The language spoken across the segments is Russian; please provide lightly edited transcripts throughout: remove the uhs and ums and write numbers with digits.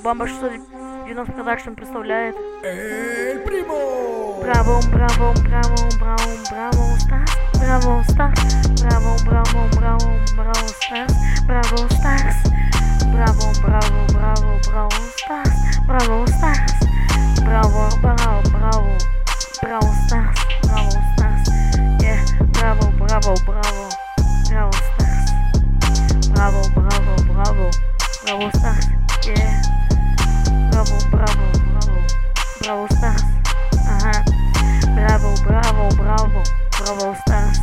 Бамба 690 Продакшн представляет Эль Примо! Браво, браво, браво, браво, браво, Старс, браво, Старс, браво, браво, браво, браво, Старс, браво, Старс, браво, браво, браво, браво, Старс, браво, Старс, браво, браво, браво, браво, Старс, браво, Старс, браво, браво, браво, браво, Старс, браво, браво, браво, браво, Старс, браво, браво, браво, браво, Старс, ага, браво, браво, браво, браво, Старс,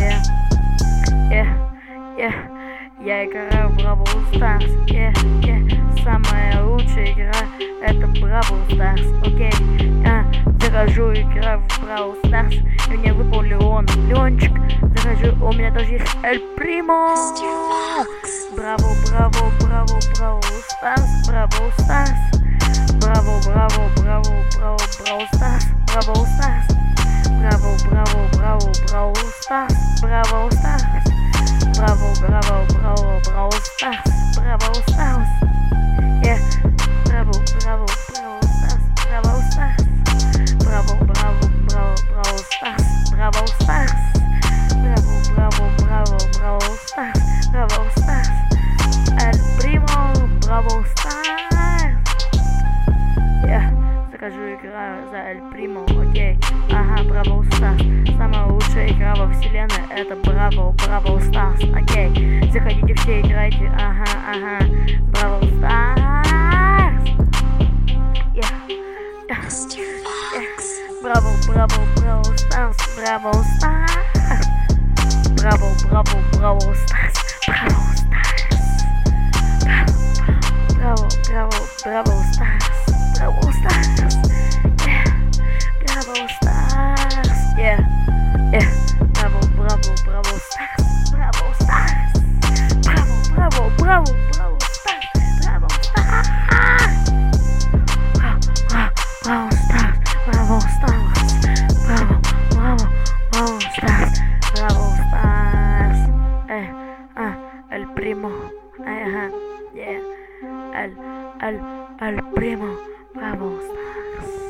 я играю в Браво Старс, самая лучшая игра это Браво Старс, окей, захожу, играю в Браво Старс, и мне выпал Леончик, захожу, у меня тоже есть Эль Примо, браво, браво, браво, Браво Старс, Браво Старс, браво, браво, браво, браво, Браво Старс, Браво Старс, браво, браво, браво, Браво Старс, Браво Старс, браво, браво, браво, Браво Старс, Браво Старс, браво, браво, Браво Старс, Браво Старс, браво, браво, браво, Браво Старс, Браво Старс, браво, браво, браво, Браво Старс, Браво Старс, Эль Примо, Браво Старс. Захожу, играю за Эль Примо, окей, ага, Браво Старс. Самая лучшая игра во вселенной это Браво, Браво Старс, окей. Заходите все, играйте, ага, Браво Старс. Браво, браво, Браво Старс, Браво Старс. Браво, браво, Браво Старс, Браво Старс. Браво, браво, Браво Старс, Браво Старс. Браво Старс, браво, браво, Браво Старс, Браво Старс. Браво, браво, браво, Браво Старс, Браво Старс. Браво Старс, Браво Старс, браво, браво, Браво Старс, Браво Старс. Эль Примо, Эль Примо, Браво Старс.